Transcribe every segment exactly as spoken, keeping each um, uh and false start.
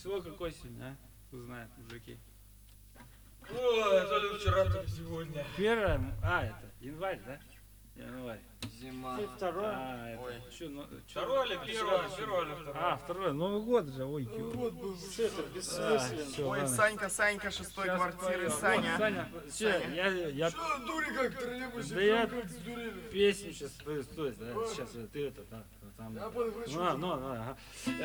число какое сегодня, а? Узнают мужики. Ой, то ли вчера, то ли сегодня. Первое, а, это, январь, да? Январь. Зима. Второе. А, это, Ой. что, ну, чё? Второе или первое? Первое или второе? А, второе, Новый год же, ой, ё. Вот был. Что это, А, бессмысленно. всё, Ой, ладно. Санька, Санька, шестой Щас квартиры, пою. Саня. Вот, Саня, всё, я, я Что, дури как, троллейбусе, Да я- как сдурели? песню сейчас спою, стой, да, сейчас ты это, да, там. Я подхвачу. Ну, ну, ну, ага.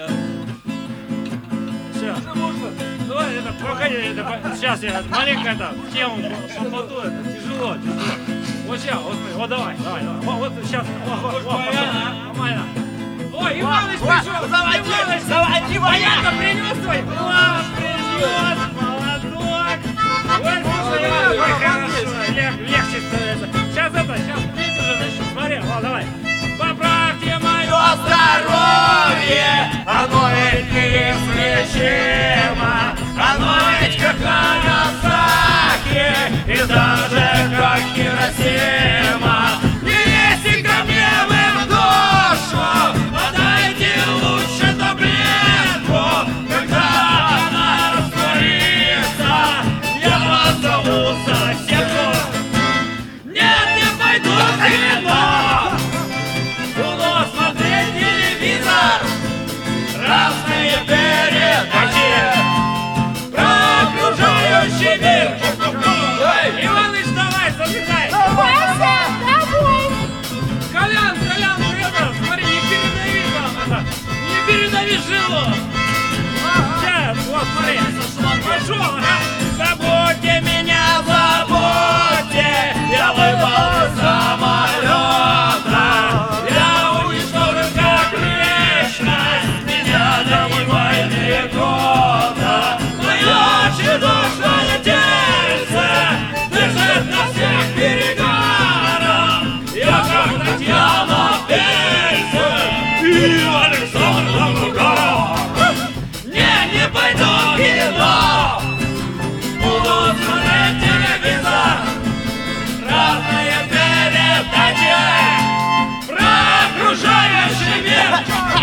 Сейчас. Уже можно? Давай, это, погоди, это, сейчас я маленько это, в тему попаду, это тяжело, тяжело. Вот сейчас, вот, смотри, вот давай, давай, давай, вот, вот сейчас, вот, вот, вот, нормально. Ой, Иваныч пришел, Иваныч, заводи, Ваня-то принес твой, Иван принес, молоток. Ой, слушай, Иван, ой, хорошо, лег- легче становится. Сейчас это, сейчас петь уже начнем, смотри, вот, давай. Поправьте мое здоровье, оно ведь неизлечимо, оно ведь как Нагасаки, и даже как Хиросима. Не лезьте ко мне вы в душу, подайте лучше таблетку, когда она растворится, я позову соседку. Нет, не пойду в кино, буду смотреть телевизор, разные передачи про окружающий мир. Иваныч, давай, зажигай! Вася, домой! Колян, Колян, это, смотри, не передави там, это, не передави жилу! Сейчас, вот, смотри, пошел, ага! Забудьте меня, забудьте, я выпал из самолета, я уничтожен как личность, меня домой года. Мое чудушное тельце дышит на всех перегарах, я как Татьяна Бельцев и Александр Лугаров. Не, не пойду в кино, буду смотреть телевизор, разные передачи про окружающий мир.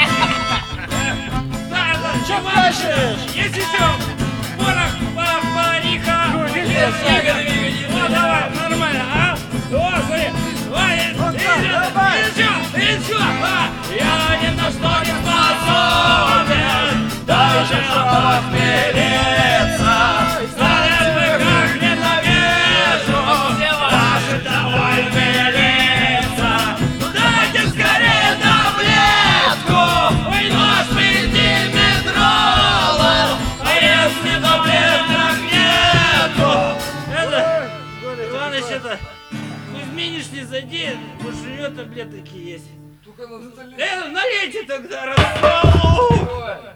Да, да, что дальше? Если что, порох, папариха, вот, давай, нормально, а? Вот, смотри, давай, и еще, а? Я ни на что не способен, даже похмелиться. Знаешь вы, как ненавижу ваши довольные лица. Ну дайте скорее таблетку, ой, нож пятиметровый, а если таблеток нету? Это, Иваныч, это, Кузьминиш не зайди, может у него таблетки есть. Только надо залить. Э, налейте тогда рассолу.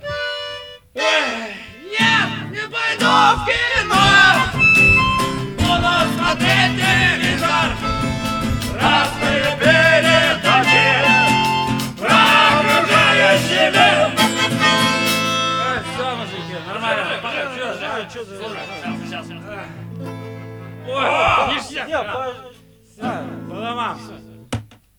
Нет, не пойду в кино, буду смотреть телевизор, разные передачи про окружающий мир. Все, мужики, нормально. Что ты? Сейчас, сейчас, сейчас. Ой, ништяк. По домам.